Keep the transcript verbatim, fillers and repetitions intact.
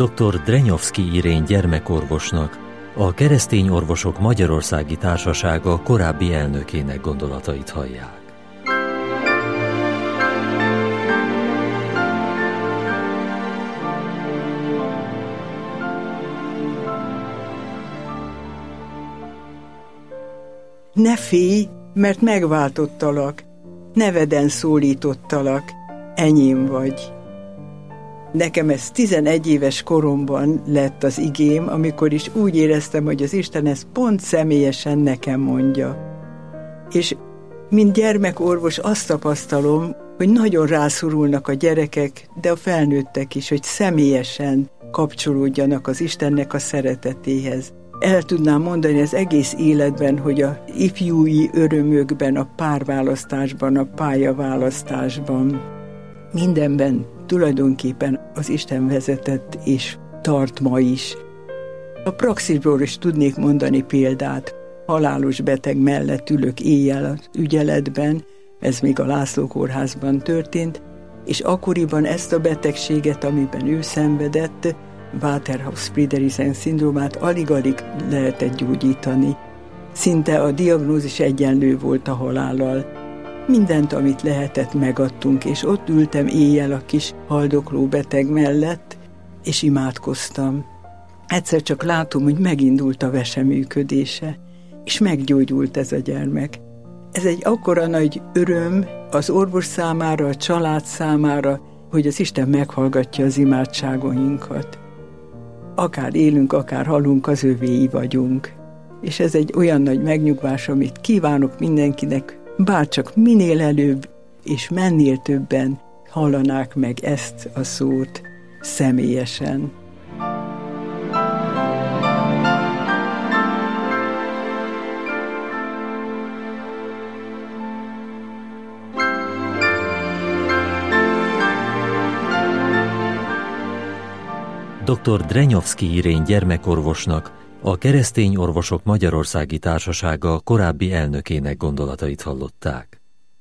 doktor Drenyovszky Irén gyermekorvosnak, a Keresztény Orvosok Magyarországi Társasága korábbi elnökének gondolatait hallják. Ne félj, mert megváltottalak, neveden szólítottalak, enyém vagy. Nekem ez tizenegy éves koromban lett az igém, amikor is úgy éreztem, hogy az Isten ezt pont személyesen nekem mondja. És mint gyermekorvos azt tapasztalom, hogy nagyon rászorulnak a gyerekek, de a felnőttek is, hogy személyesen kapcsolódjanak az Istennek a szeretetéhez. El tudnám mondani az egész életben, hogy a ifjúi örömökben, a párválasztásban, a pályaválasztásban, mindenben tulajdonképpen az Isten vezetett és tart ma is. A praxisból is tudnék mondani példát. Halálos beteg mellett ülök éjjel az ügyeletben, ez még a László kórházban történt, és akkoriban ezt a betegséget, amiben ő szenvedett, Waterhouse-Friderichsen-szindrómát alig-alig lehetett gyógyítani. Szinte a diagnózis egyenlő volt a halállal. Mindent, amit lehetett, megadtunk, és ott ültem éjjel a kis haldokló beteg mellett, és imádkoztam. Egyszer csak látom, hogy megindult a vese működése, és meggyógyult ez a gyermek. Ez egy akkora nagy öröm az orvos számára, a család számára, hogy az Isten meghallgatja az imádságainkat. Akár élünk, akár halunk, az övéi vagyunk. És ez egy olyan nagy megnyugvás, amit kívánok mindenkinek, bárcsak minél előbb és mennél többen hallanák meg ezt a szót személyesen. doktor Drenyovszky Irén gyermekorvosnak, a Keresztény Orvosok Magyarországi Társasága korábbi elnökének gondolatait hallották.